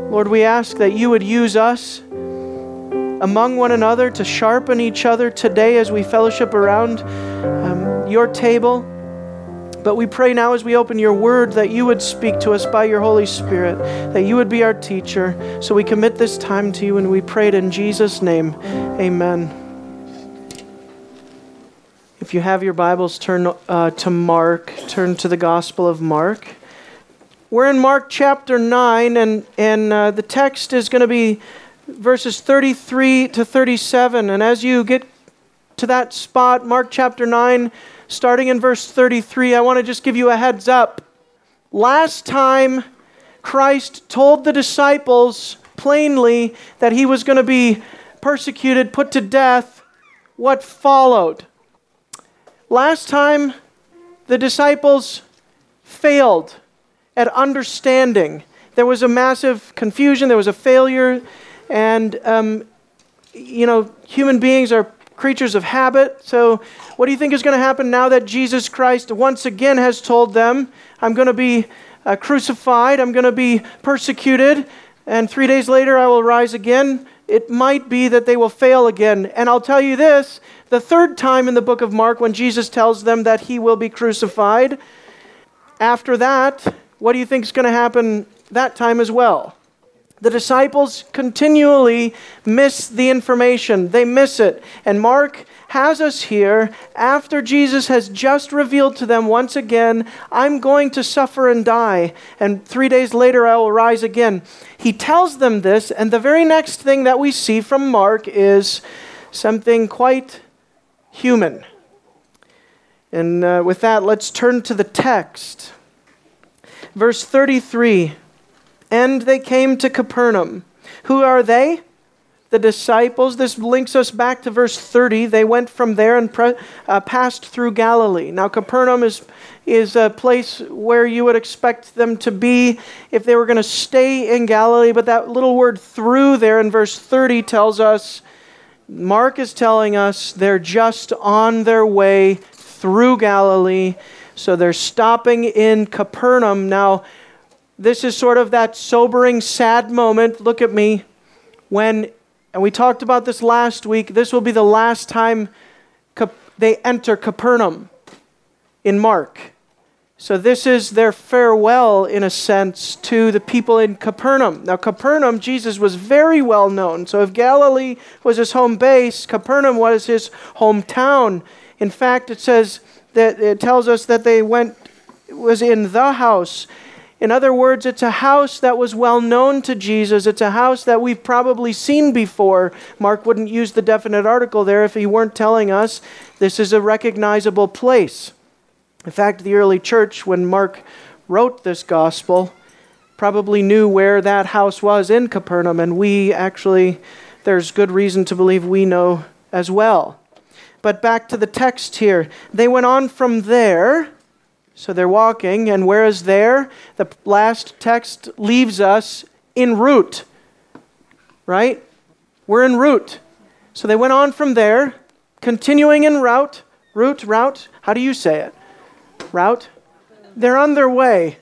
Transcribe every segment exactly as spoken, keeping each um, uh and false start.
Lord, we ask that you would use us among one another to sharpen each other today as we fellowship around um, your table. But we pray now as we open your word that you would speak to us by your Holy Spirit, that you would be our teacher. So we commit this time to you and we pray it in Jesus' name. Amen. If you have your Bibles, turn uh, to Mark, turn to the Gospel of Mark. We're in Mark chapter nine, and, and uh, the text is going to be verses thirty-three to thirty-seven. And as you get to that spot, Mark chapter nine, starting in verse thirty-three, I want to just give you a heads up. Last time, Christ told the disciples plainly that he was going to be persecuted, put to death. What followed? Last time, the disciples failed at understanding. There was a massive confusion, there was a failure, and, um, you know, human beings are creatures of habit. So what do you think is going to happen now that Jesus Christ once again has told them, I'm going to be uh, crucified, I'm going to be persecuted, and three days later I will rise again? It might be that they will fail again. And I'll tell you this, the third time in the book of Mark when Jesus tells them that he will be crucified, after that, what do you think is going to happen that time as well? The disciples continually miss the information. They miss it. And Mark has us here after Jesus has just revealed to them once again, I'm going to suffer and die, and three days later I will rise again. He tells them this, and the very next thing that we see from Mark is something quite human. And uh, with that, let's turn to the text. Verse thirty-three. And they came to Capernaum. Who are they? The disciples. This links us back to verse thirty. They went from there and pre- uh, passed through Galilee. Now, Capernaum is, is a place where you would expect them to be if they were going to stay in Galilee. But that little word through there in verse thirty tells us, Mark is telling us they're just on their way through Galilee. So they're stopping in Capernaum. Now, this is sort of that sobering, sad moment. Look at me. When, and we talked about this last week, this will be the last time Cap- they enter Capernaum in Mark. So this is their farewell, in a sense, to the people in Capernaum. Now, Capernaum, Jesus was very well known. So if Galilee was his home base, Capernaum was his hometown. In fact, it says that it tells us that they went, was in the house. In other words, it's a house that was well known to Jesus. It's a house that we've probably seen before. Mark wouldn't use the definite article there if he weren't telling us this is a recognizable place. In fact, the early church, when Mark wrote this gospel, probably knew where that house was in Capernaum, and we actually, there's good reason to believe we know as well. But back to the text here. They went on from there. So they're walking, and where is there? The last text leaves us en route, right? We're en route. So they went on from there, continuing en route, route, route. How do you say it? Route? They're on their way.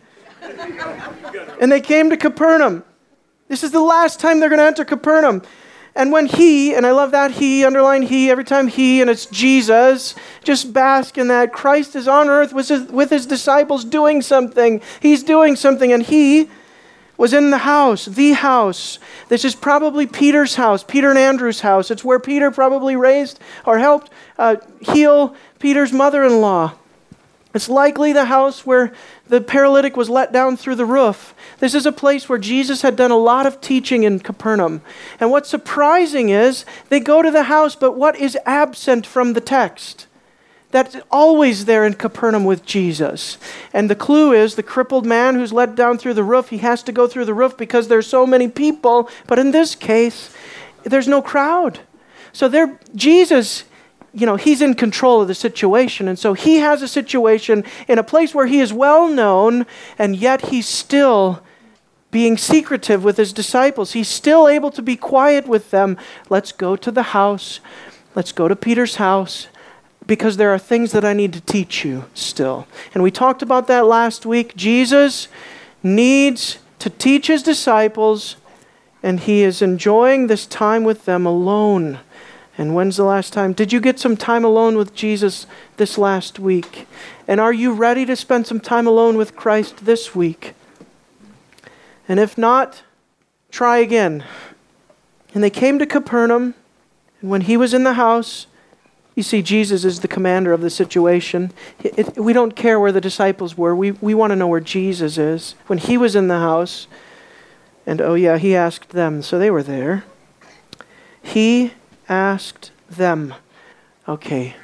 And they came to Capernaum. This is the last time they're going to enter Capernaum. And when he, and I love that he, underline he, every time he, and it's Jesus, just bask in that. Christ is on earth with his, with his disciples doing something. He's doing something, and he was in the house, the house. This is probably Peter's house, Peter and Andrew's house. It's where Peter probably raised or helped uh, heal Peter's mother-in-law. It's likely the house where the paralytic was let down through the roof. This is a place where Jesus had done a lot of teaching in Capernaum. And what's surprising is they go to the house, but what is absent from the text? That's always there in Capernaum with Jesus. And the clue is the crippled man who's let down through the roof, he has to go through the roof because there's so many people. But in this case, there's no crowd. So there, Jesus, you know, he's in control of the situation. And so he has a situation in a place where he is well known, and yet he's still being secretive with his disciples. He's still able to be quiet with them. Let's go to the house. Let's go to Peter's house, because there are things that I need to teach you still. And we talked about that last week. Jesus needs to teach his disciples and he is enjoying this time with them alone. And when's the last time? Did you get some time alone with Jesus this last week? And are you ready to spend some time alone with Christ this week? And if not, try again. And they came to Capernaum, and when he was in the house, you see, Jesus is the commander of the situation. It, it, we don't care where the disciples were. We, we want to know where Jesus is. When he was in the house, and oh yeah, he asked them, so they were there. He asked them. Okay.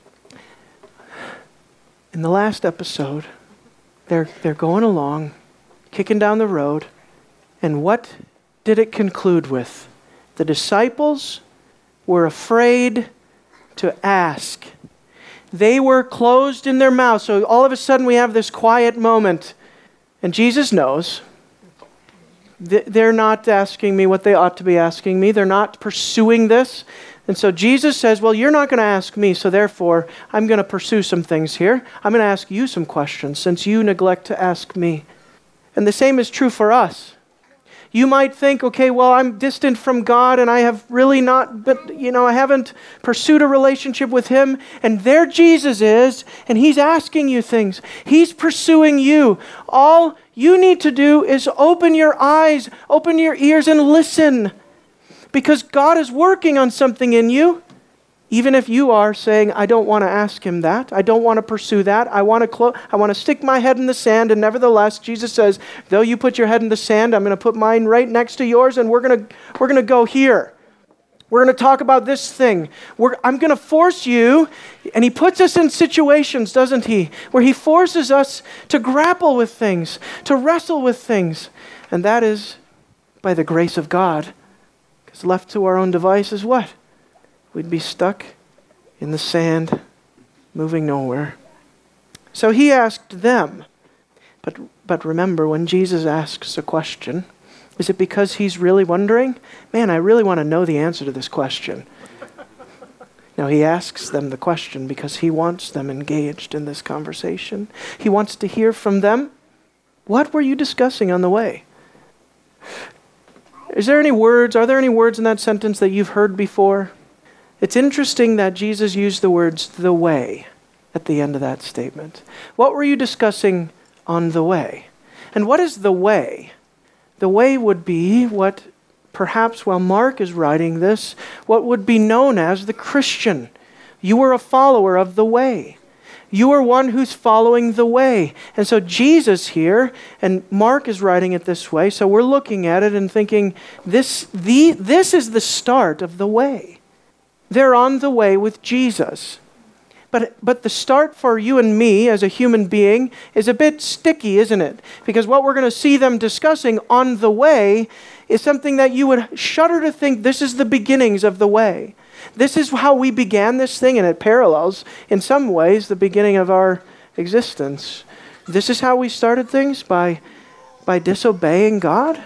In the last episode, they're they're going along, kicking down the road, and what did it conclude with? The disciples were afraid to ask. They were closed in their mouths. So all of a sudden we have this quiet moment, and Jesus knows. They're not asking me what they ought to be asking me. They're not pursuing this. And so Jesus says, well, you're not going to ask me, so therefore I'm going to pursue some things here. I'm going to ask you some questions since you neglect to ask me. And the same is true for us. You might think, okay, well, I'm distant from God and I have really not, but you know, I haven't pursued a relationship with Him. And there Jesus is, and He's asking you things. He's pursuing you. All you need to do is open your eyes, open your ears, and listen. Because God is working on something in you. Even if you are saying, I don't want to ask Him that. I don't want to pursue that. I want to clo- I want to stick my head in the sand. And nevertheless, Jesus says, though you put your head in the sand, I'm going to put mine right next to yours, and we're going to we're going to go here. We're going to talk about this thing. We're, I'm going to force you, and He puts us in situations, doesn't He, where He forces us to grapple with things, to wrestle with things. And that is by the grace of God. Because left to our own devices, what? We'd be stuck in the sand, moving nowhere. So He asked them. But but remember, when Jesus asks a question, is it because He's really wondering, man, I really want to know the answer to this question? No, He asks them the question because He wants them engaged in this conversation. He wants to hear from them. What were you discussing on the way? Is there any words, are there any words in that sentence that you've heard before? It's interesting that Jesus used the words, the way, at the end of that statement. What were you discussing on the way? And what is the way? The way would be what, perhaps while Mark is writing this, what would be known as the Christian. You are a follower of the way. You are one who's following the way. And so Jesus here, and Mark is writing it this way, so we're looking at it and thinking, this, the, this is the start of the way. They're on the way with Jesus. But but the start for you and me as a human being is a bit sticky, isn't it? Because what we're going to see them discussing on the way is something that you would shudder to think this is the beginnings of the way. This is how we began this thing, and it parallels, in some ways, the beginning of our existence. This is how we started things, by, by disobeying God.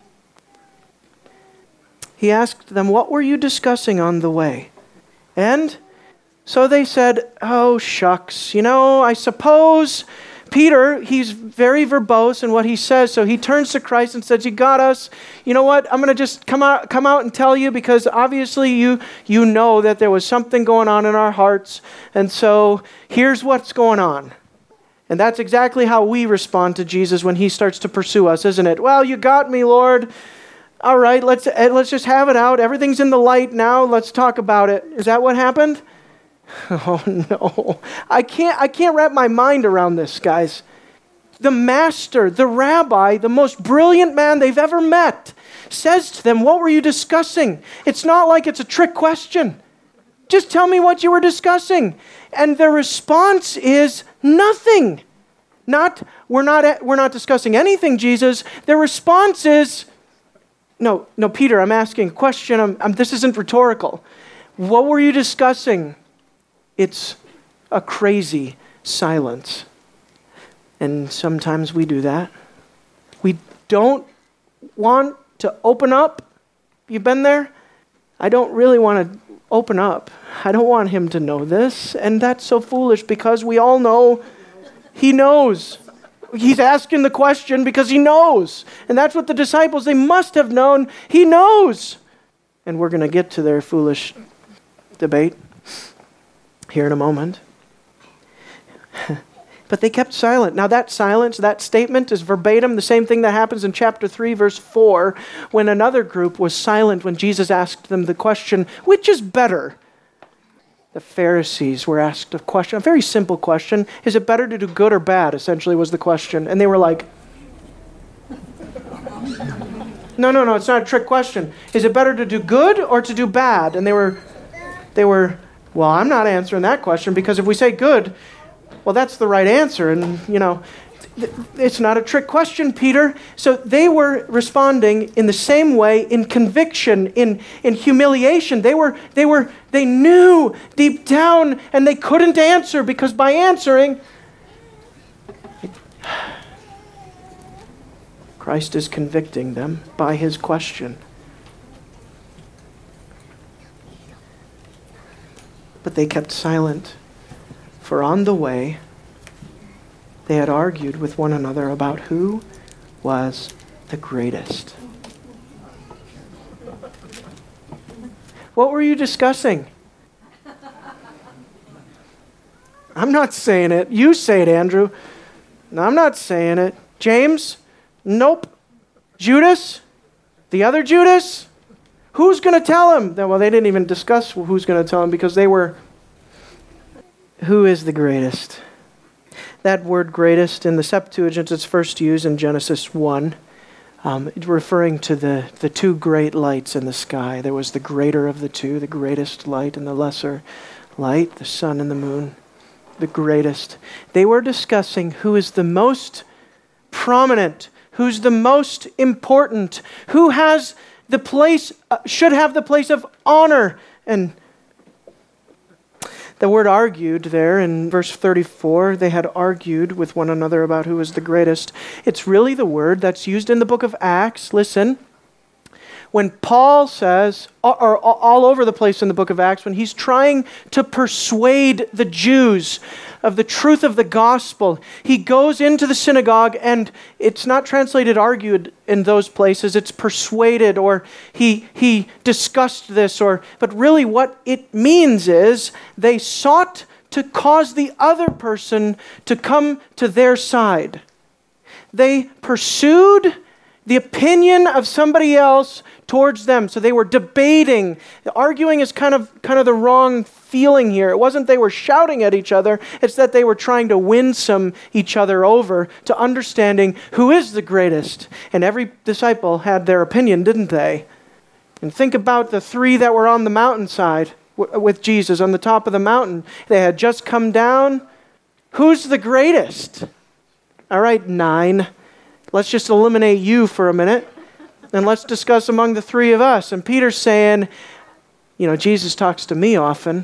He asked them, what were you discussing on the way? And so they said, oh, shucks, you know, I suppose Peter, he's very verbose in what he says, so he turns to Christ and says, you got us. You know what? I'm going to just come out come out and tell you, because obviously you you know that there was something going on in our hearts, and so here's what's going on. And that's exactly how we respond to Jesus when He starts to pursue us, isn't it? Well, you got me, Lord. All right, let's let's just have it out. Everything's in the light now. Let's talk about it. Is that what happened? Oh no. I can't I can't wrap my mind around this, guys. The master, the rabbi, the most brilliant man they've ever met, says to them, what were you discussing? It's not like it's a trick question. Just tell me what you were discussing. And their response is nothing. Not we're not we're not discussing anything, Jesus. Their response is No, no, Peter, I'm asking a question. I'm, I'm, this isn't rhetorical. What were you discussing? It's a crazy silence. And sometimes we do that. We don't want to open up. You've been there? I don't really want to open up. I don't want Him to know this. And that's so foolish, because we all know He knows. he's asking the question because he knows. And that's what the disciples, they must have known. He knows. And we're going to get to their foolish debate here in a moment. But they kept silent. Now that silence, that statement is verbatim the same thing that happens in chapter three, verse four, when another group was silent when Jesus asked them the question, which is better? The Pharisees were asked a question, a very simple question. Is it better to do good or bad, essentially was the question. And they were like, no, no, no, it's not a trick question. Is it better to do good or to do bad? And they were, they were, well, I'm not answering that question because if we say good, well, that's the right answer. And, you know, it's not a trick question, Peter. So they were responding in the same way, in conviction, in, in humiliation. They were, they were, they knew deep down and they couldn't answer because by answering, Christ is convicting them by his question. But they kept silent. For on the way, they had argued with one another about who was the greatest. What were you discussing? I'm not saying it. You say it, Andrew. No, I'm not saying it. James? Nope. Judas? The other Judas? Who's going to tell him? Well, they didn't even discuss who's going to tell him because they were... Who is the greatest? That word greatest in the Septuagint is first used in Genesis one, um, referring to the, the two great lights in the sky. There was the greater of the two, the greatest light, and the lesser light, the sun and the moon, the greatest. They were discussing who is the most prominent, who's the most important, who has the place, uh, should have the place of honor. And the word argued there in verse thirty-four, they had argued with one another about who was the greatest. It's really the word that's used in the book of Acts. Listen, when Paul says, or all over the place in the book of Acts, when he's trying to persuade the Jews of the truth of the gospel, he goes into the synagogue and it's not translated argued in those places, it's persuaded or he he discussed this, or but really what it means is they sought to cause the other person to come to their side. They pursued the opinion of somebody else towards them. So they were debating. Arguing is kind of kind of the wrong feeling here. It wasn't they were shouting at each other. It's that they were trying to winsome each other over to understanding who is the greatest. And every disciple had their opinion, didn't they? And think about the three that were on the mountainside w- with Jesus on the top of the mountain. They had just come down. Who's the greatest? All right, nine. Let's just eliminate you for a minute. And let's discuss among the three of us. And Peter's saying, you know, Jesus talks to me often.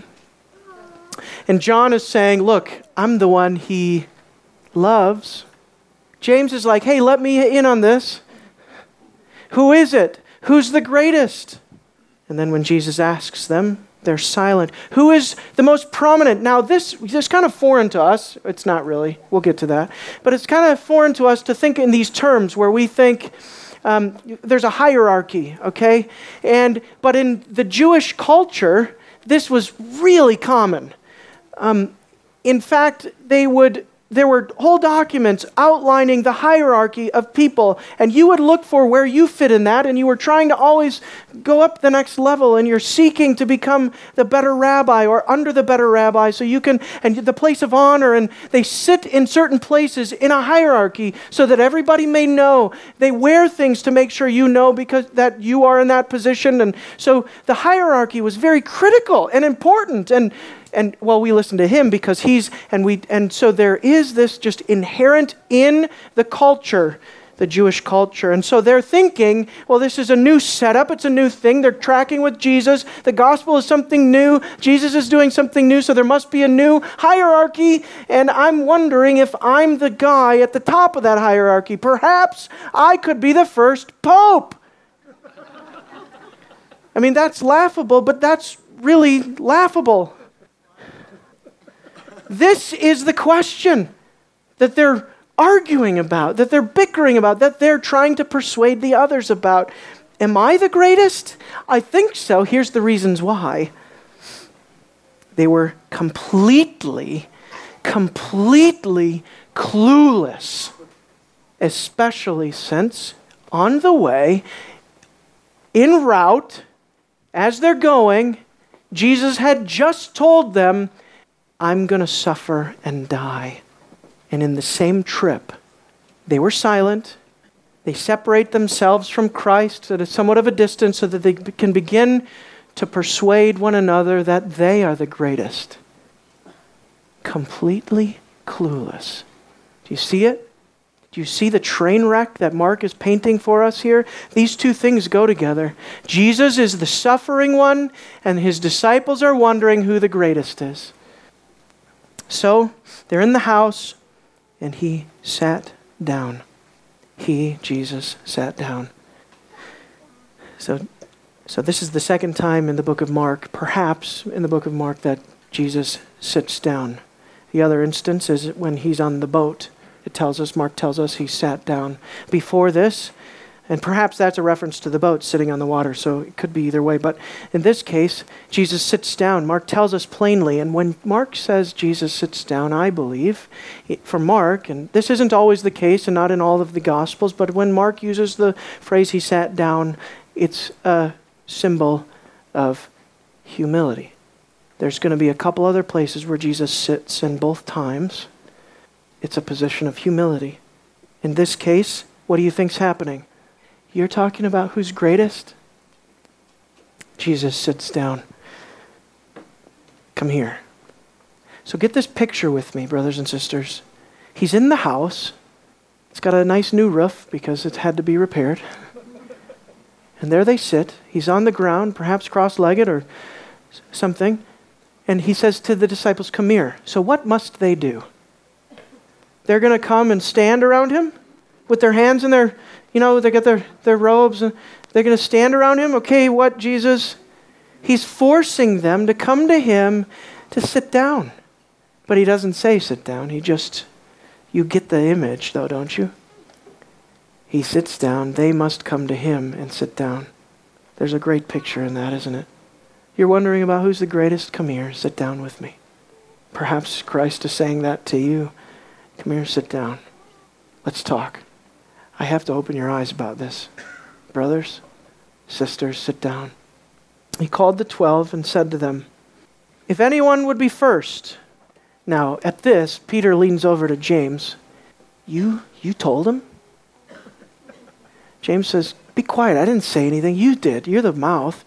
And John is saying, look, I'm the one he loves. James is like, hey, let me in on this. Who is it? Who's the greatest? And then when Jesus asks them, they're silent. Who is the most prominent? Now, this is kind of foreign to us. It's not really. We'll get to that. But it's kind of foreign to us to think in these terms where we think um, there's a hierarchy, okay? And but in the Jewish culture, this was really common. Um, in fact, they would... There were whole documents outlining the hierarchy of people, and you would look for where you fit in that, and you were trying to always go up the next level, and you're seeking to become the better rabbi or under the better rabbi, so you can, and the place of honor, and they sit in certain places in a hierarchy so that everybody may know. They wear things to make sure you know because that you are in that position, and so the hierarchy was very critical and important, and And well, we listen to him because he's, and we, and so there is this just inherent in the culture, the Jewish culture. And so they're thinking, well, this is a new setup. It's a new thing. They're tracking with Jesus. The gospel is something new. Jesus is doing something new. So there must be a new hierarchy. And I'm wondering if I'm the guy at the top of that hierarchy. Perhaps I could be the first pope. I mean, that's laughable, but that's really laughable. This is the question that they're arguing about, that they're bickering about, that they're trying to persuade the others about. Am I the greatest? I think so. Here's the reasons why. They were completely, completely clueless, especially since on the way, en route, as they're going, Jesus had just told them, I'm going to suffer and die. And in the same trip, they were silent. They separate themselves from Christ at a somewhat of a distance so that they can begin to persuade one another that they are the greatest. Completely clueless. Do you see it? Do you see the train wreck that Mark is painting for us here? These two things go together. Jesus is the suffering one, and his disciples are wondering who the greatest is. So, they're in the house, and he sat down. He, Jesus, sat down. So, so this is the second time in the book of Mark, perhaps in the book of Mark, that Jesus sits down. The other instance is when he's on the boat. It tells us, Mark tells us he sat down. Before this, and perhaps that's a reference to the boat sitting on the water, so it could be either way. But in this case, Jesus sits down. Mark tells us plainly, and when Mark says Jesus sits down, I believe, for Mark, and this isn't always the case and not in all of the Gospels, but when Mark uses the phrase he sat down, it's a symbol of humility. There's going to be a couple other places where Jesus sits, and both times it's a position of humility. In this case, what do you think's happening? You're talking about who's greatest? Jesus sits down. Come here. So get this picture with me, brothers and sisters. He's in the house. It's got a nice new roof because it had to be repaired. And there they sit. He's on the ground, perhaps cross-legged or something. And he says to the disciples, come here. So what must they do? They're going to come and stand around him with their hands in their, you know, they got their, their robes, and they're going to stand around him. Okay, what, Jesus? He's forcing them to come to him to sit down. But he doesn't say sit down. He just, you get the image though, don't you? He sits down. They must come to him and sit down. There's a great picture in that, isn't it? You're wondering about who's the greatest? Come here, sit down with me. Perhaps Christ is saying that to you. Come here, sit down. Let's talk. I have to open your eyes about this. Brothers, sisters, sit down. He called the twelve and said to them, if anyone would be first. Now, at this, Peter leans over to James. You, you told him? James says, be quiet. I didn't say anything. You did. You're the mouth.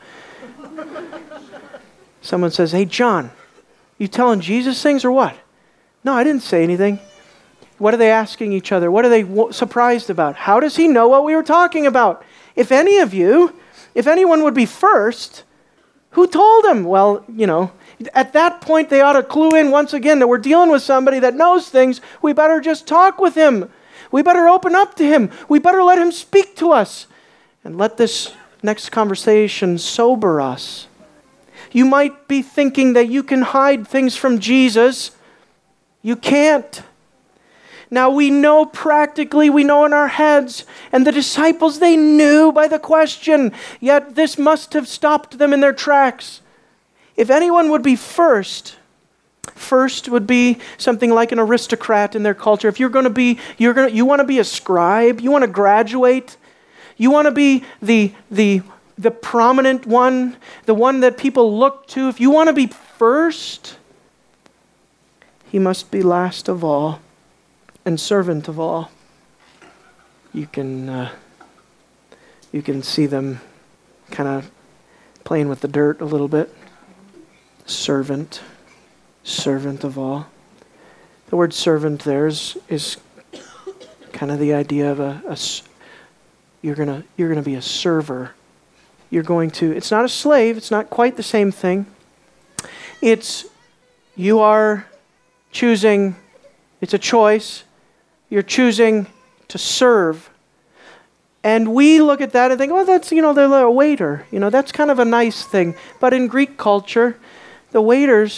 Someone says, hey, John, you telling Jesus things or what? No, I didn't say anything. What are they asking each other? What are they w- surprised about? How does he know what we were talking about? If any of you, if anyone would be first, who told him? Well, you know, at that point they ought to clue in once again that we're dealing with somebody that knows things. We better just talk with him. We better open up to him. We better let him speak to us. And let this next conversation sober us. You might be thinking that you can hide things from Jesus. You can't. Now we know practically, we know in our heads, and the disciples, they knew by the question, yet this must have stopped them in their tracks. If anyone would be first, first would be something like an aristocrat in their culture. If you're going to be, you're going to, you want to be a scribe, you want to graduate, you want to be the the the prominent one, the one that people look to. If you want to be first, he must be last of all and servant of all. You can uh, you can see them kind of playing with the dirt a little bit. Servant, servant of all. The word servant there is, is kind of the idea of a, a you're gonna you're gonna be a server. You're going to, it's not a slave, it's not quite the same thing. It's, you are choosing, it's a choice, you're choosing to serve. And we look at that and think, oh, that's, you know, they're a waiter. You know, that's kind of a nice thing. But in Greek culture, the waiters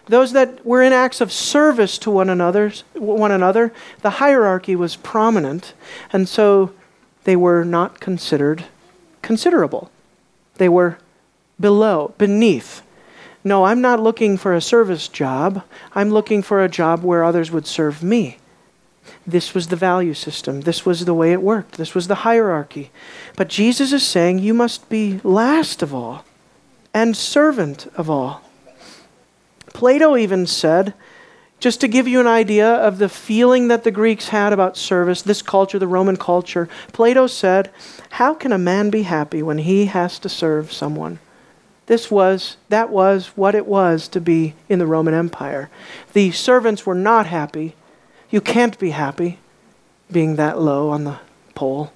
those that were in acts of service to one another, one another, the hierarchy was prominent, and so they were not considered considerable. They were below, beneath. No, I'm not looking for a service job. I'm looking for a job where others would serve me. This was the value system. This was the way it worked. This was the hierarchy. But Jesus is saying you must be last of all and servant of all. Plato even said, just to give you an idea of the feeling that the Greeks had about service, this culture, the Roman culture, Plato said, how can a man be happy when he has to serve someone? This was, that was what it was to be in the Roman Empire. The servants were not happy. You can't be happy being that low on the pole.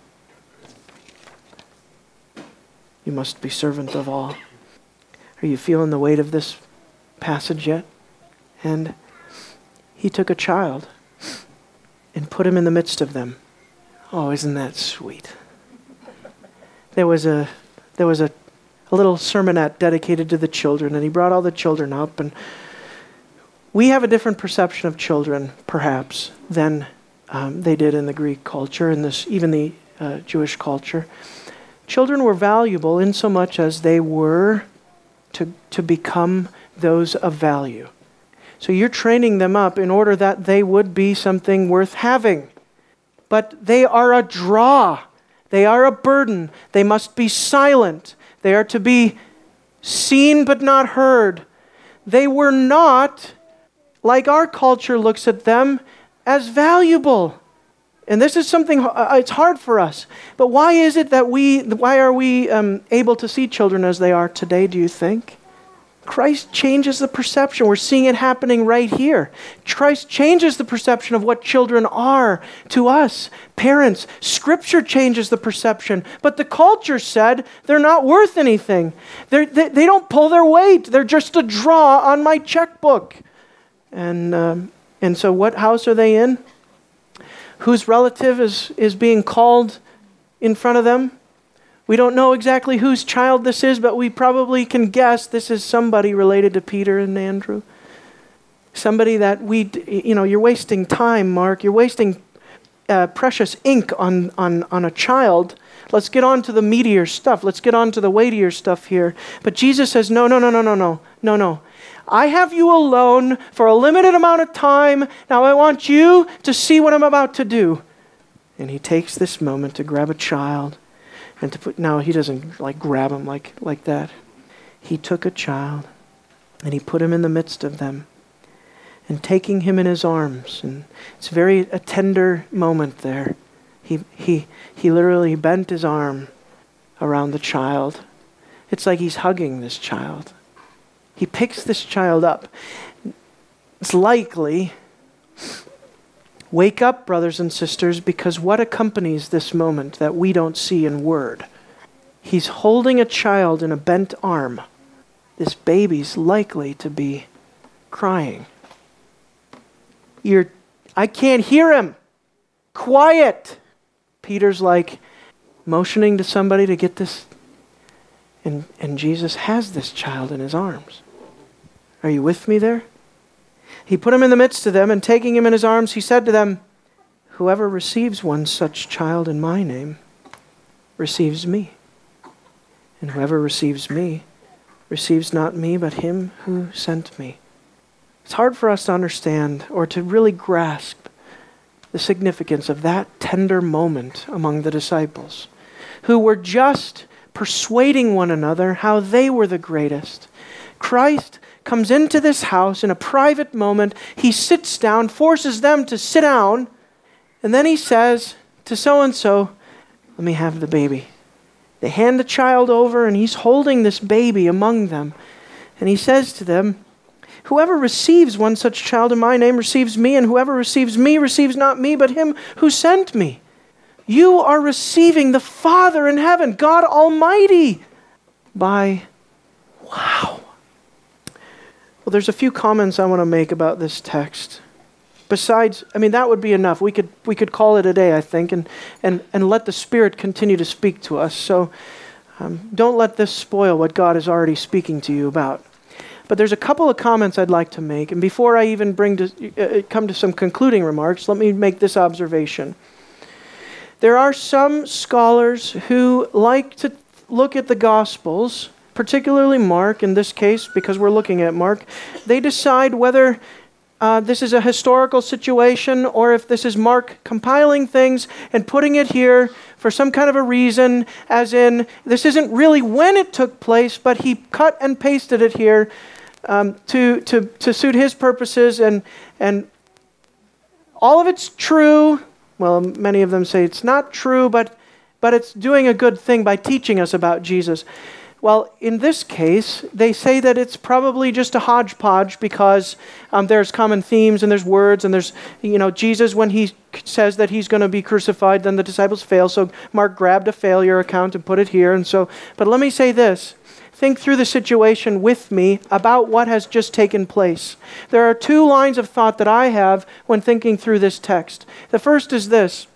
You must be servant of all. Are you feeling the weight of this passage yet? And he took a child and put him in the midst of them. Oh, isn't that sweet? There was a there was a, a little sermonette dedicated to the children, and he brought all the children up, and we have a different perception of children, perhaps, than um, they did in the Greek culture, and this even the uh, Jewish culture. Children were valuable in so much as they were to to become those of value. So you're training them up in order that they would be something worth having. But they are a draw. They are a burden. They must be silent. They are to be seen but not heard. They were not, like our culture looks at them, as valuable. And this is something, uh, it's hard for us. But why is it that we, why are we um, able to see children as they are today, do you think? Christ changes the perception. We're seeing it happening right here. Christ changes the perception of what children are to us, parents. Scripture changes the perception. But the culture said they're not worth anything. They're, they they don't pull their weight. They're just a draw on my checkbook. And um, and so what house are they in? Whose relative is, is being called in front of them? We don't know exactly whose child this is, but we probably can guess this is somebody related to Peter and Andrew. Somebody that we, you know, you're wasting time, Mark. You're wasting uh, precious ink on, on, on a child. Let's get on to the meatier stuff. Let's get on to the weightier stuff here. But Jesus says, no, no, no, no, no, no, no, no. I have you alone for a limited amount of time. Now I want you to see what I'm about to do. And he takes this moment to grab a child. And to put, now he doesn't like grab him like, like that. He took a child and he put him in the midst of them and taking him in his arms. And it's very a tender moment there. He, he, he literally bent his arm around the child. It's like he's hugging this child. He picks this child up. It's likely, wake up, brothers and sisters, because what accompanies this moment that we don't see in word? He's holding a child in a bent arm. This baby's likely to be crying. You're, I can't hear him. Quiet. Peter's like motioning to somebody to get this. And, and Jesus has this child in his arms. Are you with me there? He put him in the midst of them, and taking him in his arms, he said to them, whoever receives one such child in my name receives me. And whoever receives me receives not me, but him who sent me. It's hard for us to understand or to really grasp the significance of that tender moment among the disciples, who were just persuading one another how they were the greatest. Christ comes into this house in a private moment. He sits down, forces them to sit down, and then he says to so-and-so, let me have the baby. They hand the child over, and he's holding this baby among them. And he says to them, whoever receives one such child in my name receives me, and whoever receives me receives not me, but him who sent me. You are receiving the Father in heaven, God Almighty, by, wow. Well, there's a few comments I want to make about this text. Besides, I mean, that would be enough. We could we could call it a day, I think, and and, and let the Spirit continue to speak to us. So um, don't let this spoil what God is already speaking to you about. But there's a couple of comments I'd like to make. And before I even bring to, uh, come to some concluding remarks, let me make this observation. There are some scholars who like to look at the Gospels, particularly Mark in this case, because we're looking at Mark. They decide whether uh, this is a historical situation or if this is Mark compiling things and putting it here for some kind of a reason, as in this isn't really when it took place, but he cut and pasted it here um, to, to, to suit his purposes. And, and all of it's true. Well, many of them say it's not true, but but it's doing a good thing by teaching us about Jesus. Well, in this case, they say that it's probably just a hodgepodge because um, there's common themes and there's words and there's, you know, Jesus, when he says that he's going to be crucified, then the disciples fail. So Mark grabbed a failure account and put it here. And so, but let me say this. Think through the situation with me about what has just taken place. There are two lines of thought that I have when thinking through this text. The first is this.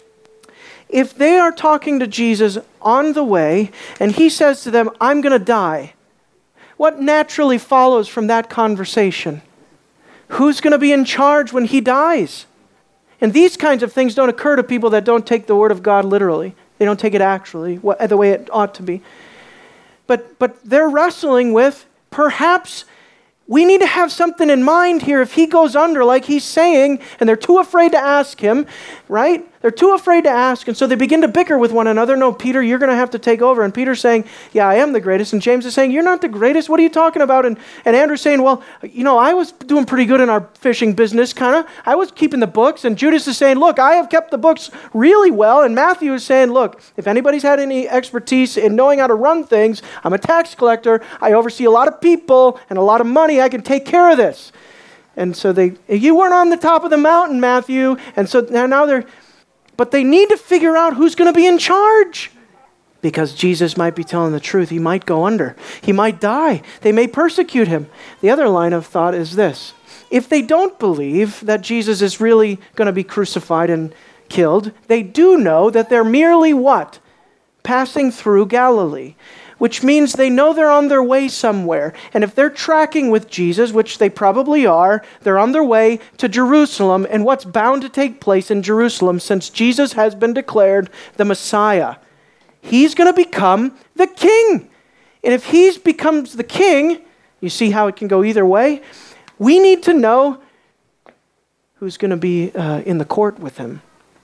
If they are talking to Jesus on the way and he says to them, I'm going to die, what naturally follows from that conversation? Who's going to be in charge when he dies? And these kinds of things don't occur to people that don't take the word of God literally. They don't take it actually, the way it ought to be. But but they're wrestling with, perhaps we need to have something in mind here if he goes under like he's saying, and they're too afraid to ask him, right? They're too afraid to ask, and so they begin to bicker with one another. No, Peter, you're going to have to take over. And Peter's saying, yeah, I am the greatest. And James is saying, you're not the greatest. What are you talking about? And, and Andrew's saying, well, you know, I was doing pretty good in our fishing business, kind of. I was keeping the books. And Judas is saying, look, I have kept the books really well. And Matthew is saying, look, if anybody's had any expertise in knowing how to run things, I'm a tax collector. I oversee a lot of people and a lot of money. I can take care of this. And so they, you weren't on the top of the mountain, Matthew. And so now, now they're, but they need to figure out who's going to be in charge. Because Jesus might be telling the truth. He might go under. He might die. They may persecute him. The other line of thought is this. If they don't believe that Jesus is really going to be crucified and killed, they do know that they're merely what? Passing through Galilee. Which means they know they're on their way somewhere. And if they're tracking with Jesus, which they probably are, they're on their way to Jerusalem and what's bound to take place in Jerusalem since Jesus has been declared the Messiah. He's going to become the king. And if he becomes the king, you see how it can go either way, we need to know who's going to be uh, in the court with him.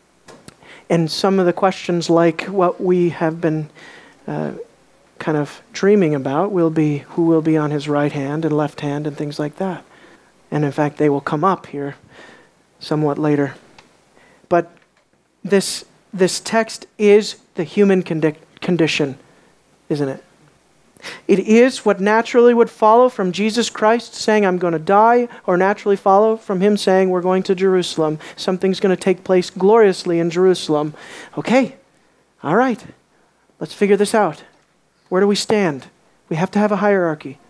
And some of the questions like what we have been uh, kind of dreaming about will be who will be on his right hand and left hand and things like that. And in fact, they will come up here somewhat later. But this this text is the human condi- condition, isn't it? It is what naturally would follow from Jesus Christ saying, I'm going to die, or naturally follow from him saying, we're going to Jerusalem. Something's going to take place gloriously in Jerusalem. Okay, all right, let's figure this out. Where do we stand? We have to have a hierarchy.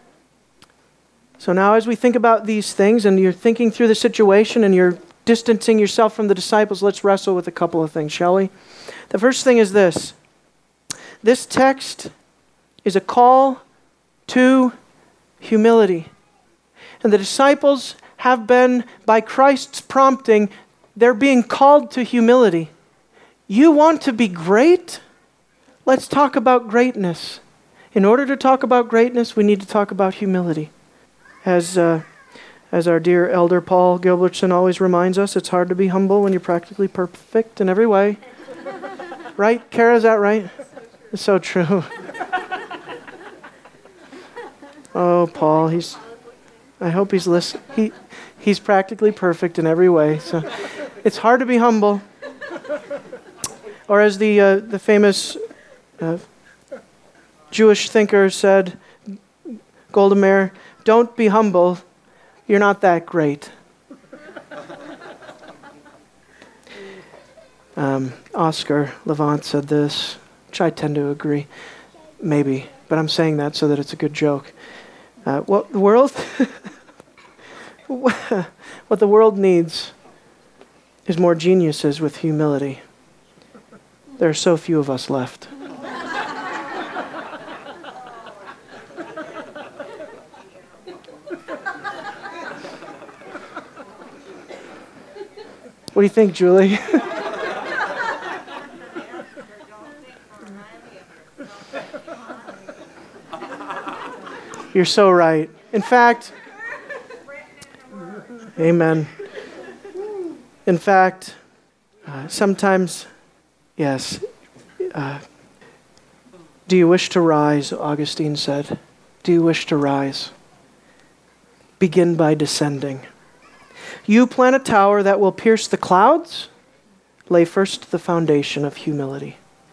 So now as we think about these things and you're thinking through the situation and you're distancing yourself from the disciples, let's wrestle with a couple of things, shall we? The first thing is this. This text is a call to humility. And the disciples have been, by Christ's prompting, they're being called to humility. You want to be great? Let's talk about greatness. In order to talk about greatness, we need to talk about humility. As uh, as our dear elder Paul Gilbertson always reminds us, it's hard to be humble when you're practically perfect in every way. Right, Kara, is that right? It's so true. Oh, Paul, he's, I hope he's listening. He, he's practically perfect in every way. So it's hard to be humble. Or as the uh, the famous uh, Jewish thinker said, Golda Meir, don't be humble, you're not that great. Um, Oscar Levant said this, which I tend to agree, maybe, but I'm saying that so that it's a good joke. Uh, what the world, what the world needs is more geniuses with humility. There are so few of us left. What do you think, Julie? You're so right. In fact, amen. In fact, uh, sometimes, yes, uh, do you wish to rise, Augustine said. Do you wish to rise? Begin by descending. You plant a tower that will pierce the clouds. Lay first the foundation of humility.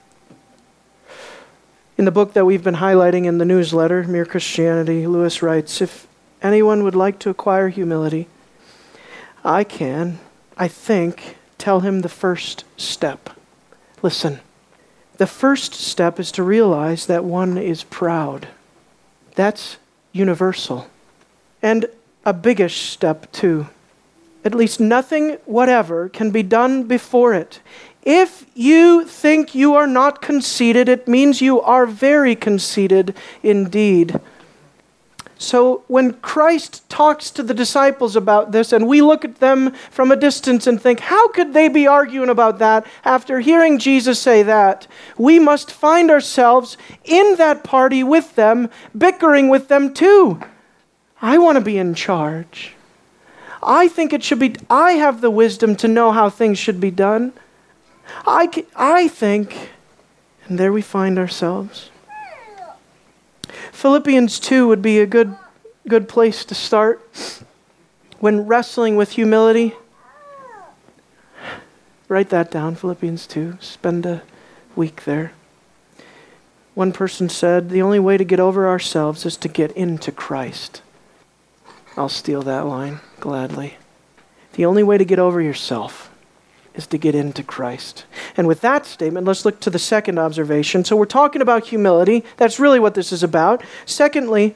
In the book that we've been highlighting in the newsletter, Mere Christianity, Lewis writes, if anyone would like to acquire humility, I can, I think, tell him the first step. Listen, the first step is to realize that one is proud. That's universal. And a biggish step too. At least nothing whatever can be done before it. If you think you are not conceited, it means you are very conceited indeed. So when Christ talks to the disciples about this, and we look at them from a distance and think, how could they be arguing about that after hearing Jesus say that? We must find ourselves in that party with them, bickering with them too. I want to be in charge. I think it should be, I have the wisdom to know how things should be done. I, I think, and there we find ourselves. Philippians two would be a good, good place to start when wrestling with humility. Write that down, Philippians two. Spend a week there. One person said, the only way to get over ourselves is to get into Christ. I'll steal that line gladly. The only way to get over yourself is to get into Christ. And with that statement, let's look to the second observation. So we're talking about humility. That's really what this is about. Secondly,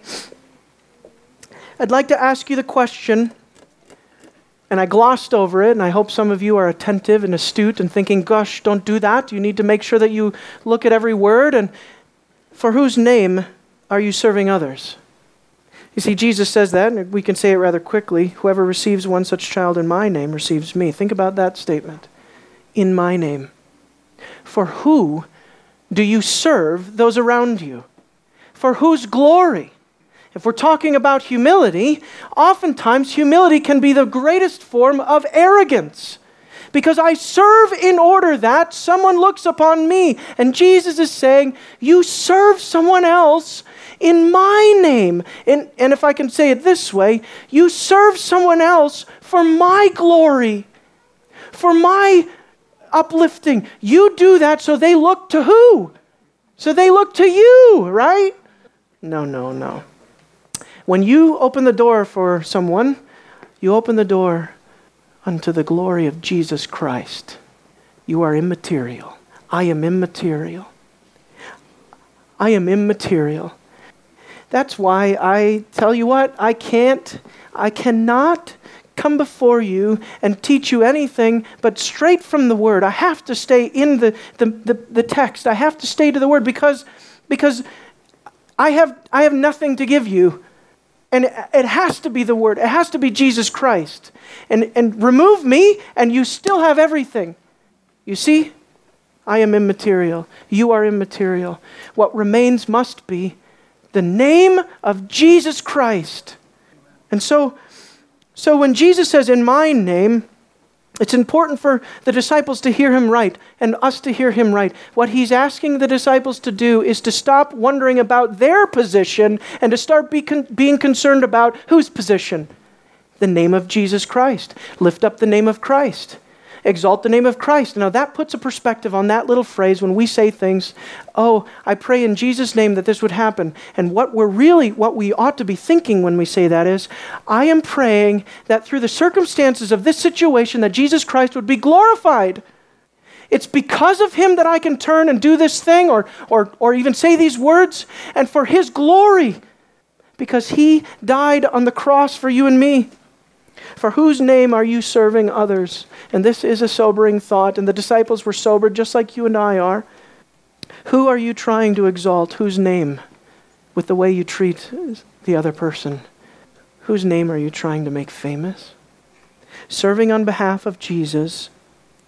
I'd like to ask you the question, and I glossed over it, and I hope some of you are attentive and astute and thinking, gosh, don't do that. You need to make sure that you look at every word. And for whose name are you serving others? You see, Jesus says that, and we can say it rather quickly. Whoever receives one such child in my name receives me. Think about that statement. In my name. For who do you serve those around you? For whose glory? If we're talking about humility, oftentimes humility can be the greatest form of arrogance. Because I serve in order that someone looks upon me. And Jesus is saying, you serve someone else in my name. And, and if I can say it this way, you serve someone else for my glory, for my uplifting. You do that so they look to who? So they look to you, right? No, no, no. When you open the door for someone, you open the door unto the glory of Jesus Christ. You are immaterial. I am immaterial. I am immaterial. That's why I tell you what, I can't, I cannot come before you and teach you anything but straight from the Word. I have to stay in the, the, the, the text. I have to stay to the Word because, because I have, I have nothing to give you. And it has to be the Word. It has to be Jesus Christ. And, and remove me and you still have everything. You see? I am immaterial. You are immaterial. What remains must be the name of Jesus Christ. And so, so when Jesus says, in my name, it's important for the disciples to hear him right and us to hear him right. What he's asking the disciples to do is to stop wondering about their position and to start be con- being concerned about whose position? The name of Jesus Christ. Lift up the name of Christ. Exalt the name of Christ. Now that puts a perspective on that little phrase when we say things, oh, I pray in Jesus' name that this would happen. And what we're really, what we ought to be thinking when we say that is, I am praying that through the circumstances of this situation that Jesus Christ would be glorified. It's because of him that I can turn and do this thing or, or, or even say these words, and for his glory, because he died on the cross for you and me. For whose name are you serving others? And this is a sobering thought, and the disciples were sobered just like you and I are. Who are you trying to exalt? Whose name? With the way you treat the other person. Whose name are you trying to make famous? Serving on behalf of Jesus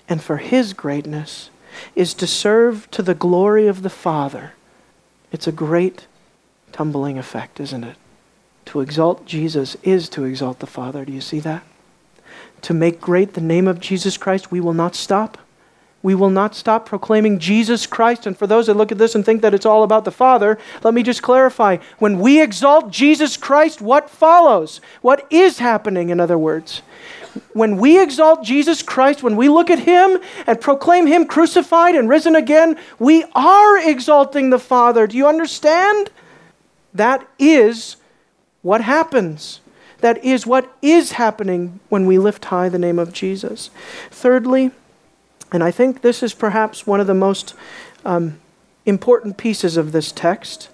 and for his greatness is to serve to the glory of the Father. It's a great tumbling effect, isn't it? To exalt Jesus is to exalt the Father. Do you see that? To make great the name of Jesus Christ, we will not stop. We will not stop proclaiming Jesus Christ. And for those that look at this and think that it's all about the Father, let me just clarify. When we exalt Jesus Christ, what follows? What is happening, in other words? When we exalt Jesus Christ, when we look at him and proclaim him crucified and risen again, we are exalting the Father. Do you understand? That is what happens. That is what is happening when we lift high the name of Jesus. Thirdly, and I think this is perhaps one of the most um, important pieces of this text.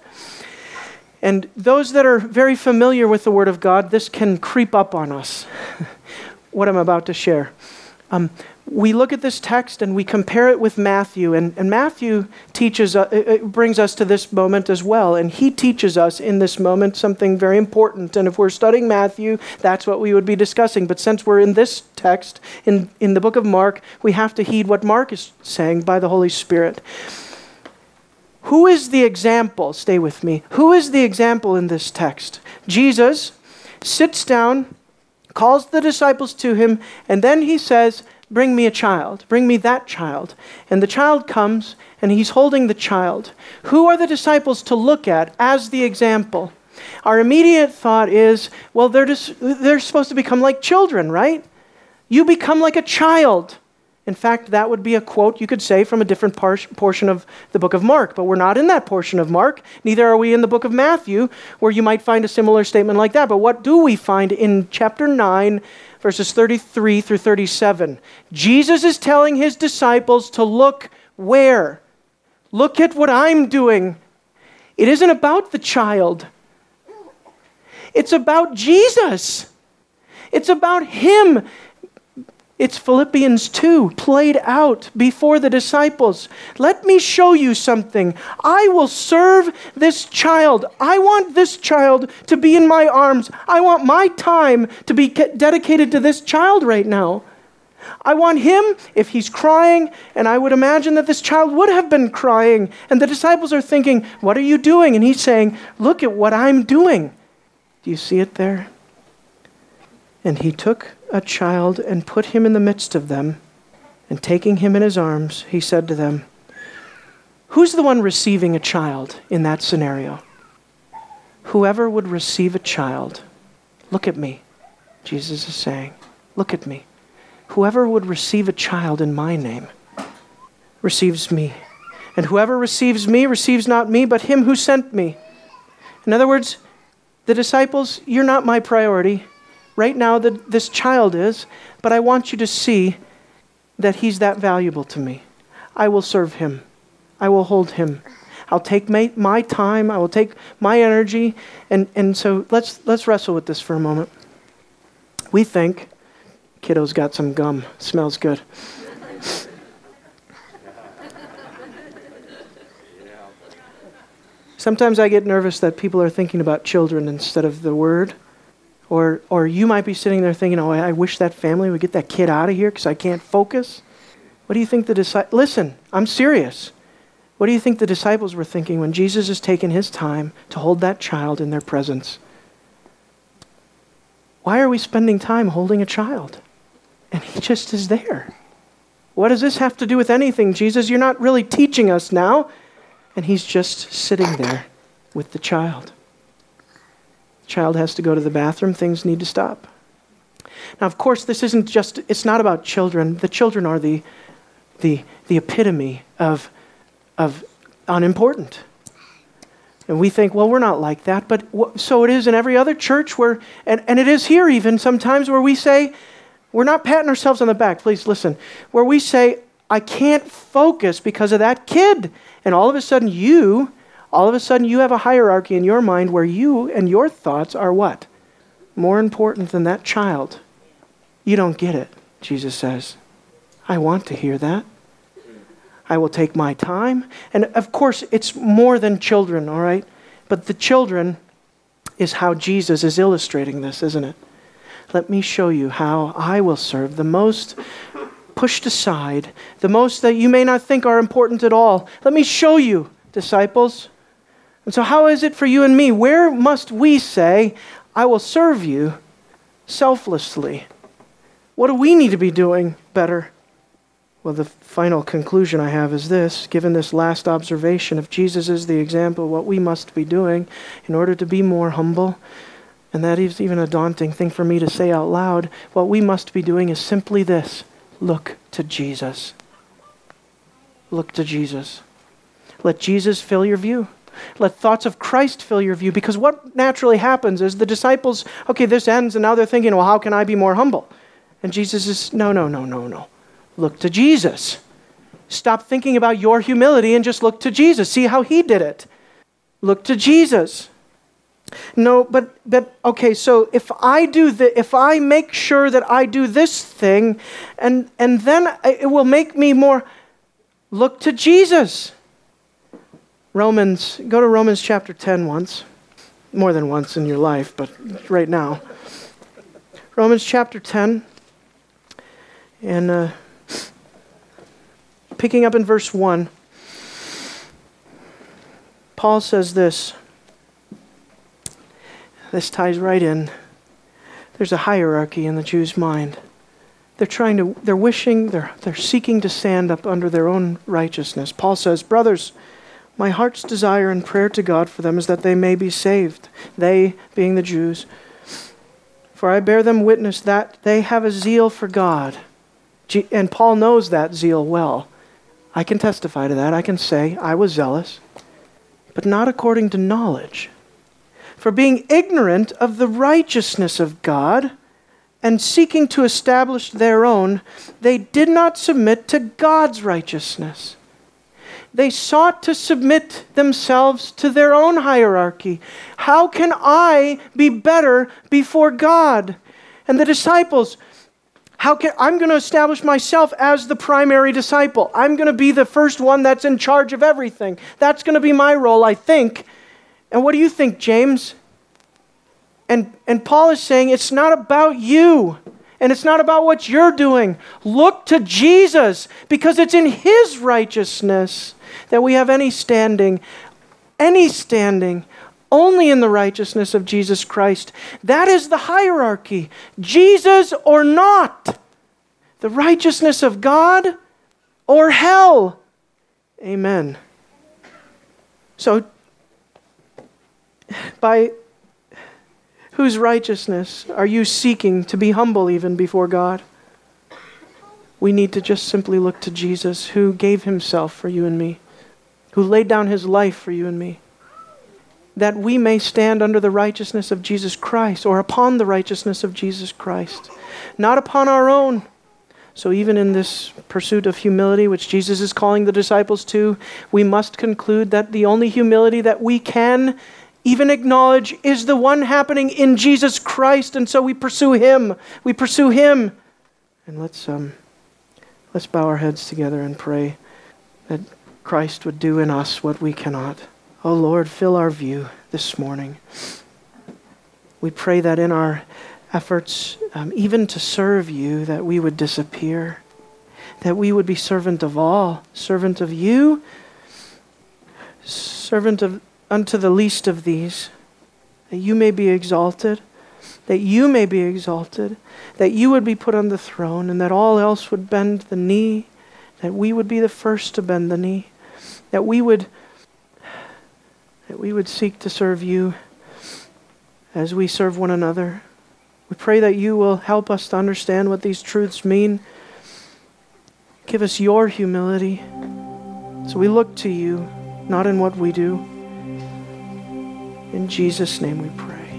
And those that are very familiar with the Word of God, this can creep up on us, what I'm about to share. Um, we look at this text and we compare it with Matthew, and, and Matthew teaches, uh, it brings us to this moment as well, and he teaches us in this moment something very important. And if we're studying Matthew, that's what we would be discussing. But since we're in this text, in, in the book of Mark, we have to heed what Mark is saying by the Holy Spirit. Who is the example? Stay with me. Who is the example in this text? Jesus sits down, calls the disciples to him, and then he says, bring me a child. Bring me that child. And the child comes, and he's holding the child. Who are the disciples to look at as the example? Our immediate thought is, well, they're just, they're supposed to become like children, right? You become like a child. In fact, that would be a quote you could say from a different par- portion of the book of Mark. But we're not in that portion of Mark. Neither are we in the book of Matthew, where you might find a similar statement like that. But what do we find in chapter nine, verses thirty-three through thirty-seven? Jesus is telling his disciples to look where? Look at what I'm doing. It isn't about the child. It's about Jesus. It's about him. It's Philippians two played out before the disciples. Let me show you something. I will serve this child. I want this child to be in my arms. I want my time to be dedicated to this child right now. I want him, if he's crying, and I would imagine that this child would have been crying, and the disciples are thinking, what are you doing? And he's saying, look at what I'm doing. Do you see it there? And he took a child and put him in the midst of them, and taking him in his arms, he said to them, who's the one receiving a child in that scenario? Whoever would receive a child, look at me, Jesus is saying, look at me. Whoever would receive a child in my name receives me. And whoever receives me receives not me, but him who sent me. In other words, the disciples, you're not my priority. Right now, the, this child is, but I want you to see that he's that valuable to me. I will serve him. I will hold him. I'll take my, my time. I will take my energy. And, and so let's let's wrestle with this for a moment. We think, kiddo's got some gum. Smells good. Sometimes I get nervous that people are thinking about children instead of the word. Or or you might be sitting there thinking, oh, I wish that family would get that kid out of here because I can't focus. What do you think the disciples... Listen, I'm serious. What do you think the disciples were thinking when Jesus has taken his time to hold that child in their presence? Why are we spending time holding a child? And he just is there. What does this have to do with anything, Jesus? You're not really teaching us now. And he's just sitting there with the child. Child has to go to the bathroom, things need to stop. Now, of course, this isn't just, it's not about children. The children are the the the epitome of, of unimportant. And we think, well, we're not like that, but w- so it is in every other church where, and, and it is here even sometimes where we say, we're not patting ourselves on the back, please listen, where we say, I can't focus because of that kid. And all of a sudden you All of a sudden, you have a hierarchy in your mind where you and your thoughts are what? More important than that child. You don't get it, Jesus says. I want to hear that. I will take my time. And of course, it's more than children, all right? But the children is how Jesus is illustrating this, isn't it? Let me show you how I will serve the most pushed aside, the most that you may not think are important at all. Let me show you, disciples. And so how is it for you and me? Where must we say, I will serve you selflessly? What do we need to be doing better? Well, the final conclusion I have is this. Given this last observation, if Jesus is the example of what we must be doing in order to be more humble, and that is even a daunting thing for me to say out loud, what we must be doing is simply this. Look to Jesus. Look to Jesus. Let Jesus fill your view. Let thoughts of Christ fill your view. Because what naturally happens is the disciples, okay, this ends, and now they're thinking, well, how can I be more humble? And Jesus is, no, no, no, no, no. Look to Jesus. Stop thinking about your humility and just look to Jesus. See how he did it. Look to Jesus. No, but but okay, so if I do the if I make sure that I do this thing and and then it will make me more, look to Jesus. Romans, go to Romans chapter ten once. More than once in your life, but right now. Romans chapter ten. And uh, picking up in verse one, Paul says this. This ties right in. There's a hierarchy in the Jews' mind. They're trying to, they're wishing, they're, they're seeking to stand up under their own righteousness. Paul says, brothers, my heart's desire and prayer to God for them is that they may be saved. They, being the Jews. For I bear them witness that they have a zeal for God. And Paul knows that zeal well. I can testify to that. I can say, I was zealous, but not according to knowledge. For being ignorant of the righteousness of God and seeking to establish their own, they did not submit to God's righteousness. They sought to submit themselves to their own hierarchy. How can I be better before God? And the disciples, how can I'm going to establish myself as the primary disciple. I'm going to be the first one that's in charge of everything. That's going to be my role, I think. And what do you think, James? And and Paul is saying it's not about you. And it's not about what you're doing. Look to Jesus, because it's in his righteousness that we have any standing, any standing, only in the righteousness of Jesus Christ. That is the hierarchy. Jesus or not. The righteousness of God or hell. Amen. So, by whose righteousness are you seeking to be humble even before God? We need to just simply look to Jesus, who gave himself for you and me, who laid down his life for you and me, that we may stand under the righteousness of Jesus Christ, or upon the righteousness of Jesus Christ, not upon our own. So even in this pursuit of humility, which Jesus is calling the disciples to, we must conclude that the only humility that we can even acknowledge is the one happening in Jesus Christ, and so we pursue him. We pursue him. And let's um, let's bow our heads together and pray that Christ would do in us what we cannot. Oh Lord, fill our view this morning. We pray that in our efforts, um, even to serve you, that we would disappear, that we would be servant of all, servant of you, servant of unto the least of these, that you may be exalted, that you may be exalted, that you would be put on the throne, and that all else would bend the knee, that we would be the first to bend the knee, that we would that we would seek to serve you as we serve one another. We pray that you will help us to understand what these truths mean. Give us your humility, so we look to you, not in what we do. In Jesus' name we pray.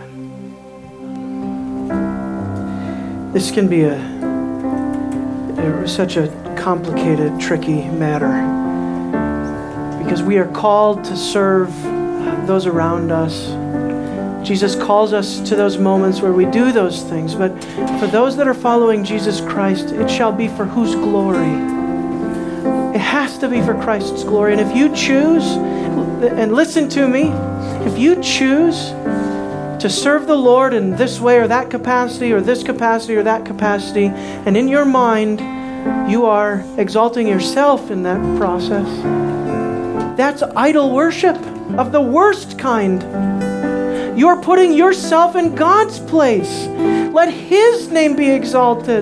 Amen. This can be a, a such a complicated, tricky matter, because we are called to serve those around us. Jesus calls us to those moments where we do those things, but for those that are following Jesus Christ, it shall be for whose glory? It has to be for Christ's glory. And if you choose, and listen to me, if you choose to serve the Lord in this way or that capacity or this capacity or that capacity, and in your mind you are exalting yourself in that process. That's idol worship of the worst kind. You're putting yourself in God's place. Let His name be exalted.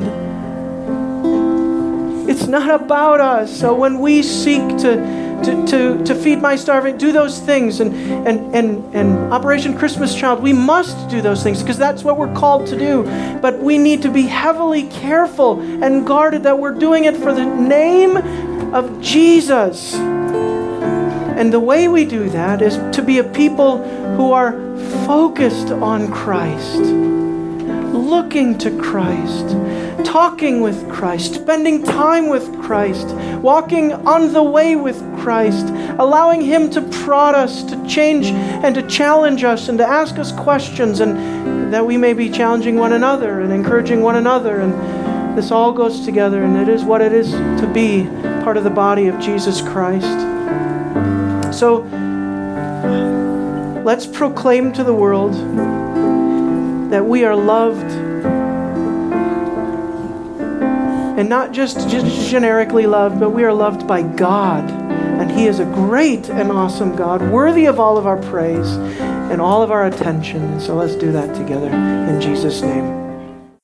It's not about us. So when we seek to, to, to, to feed my starving, do those things, and, and, and, and Operation Christmas Child, we must do those things because that's what we're called to do. But we need to be heavily careful and guarded that we're doing it for the name of Jesus. And the way we do that is to be a people who are focused on Christ, looking to Christ, talking with Christ, spending time with Christ, walking on the way with Christ, allowing Him to prod us, to change and to challenge us and to ask us questions, and that we may be challenging one another and encouraging one another. And this all goes together, and it is what it is to be part of the body of Jesus Christ. So let's proclaim to the world that we are loved, and not just, just generically loved, but we are loved by God. And He is a great and awesome God, worthy of all of our praise and all of our attention. So let's do that together in Jesus' name.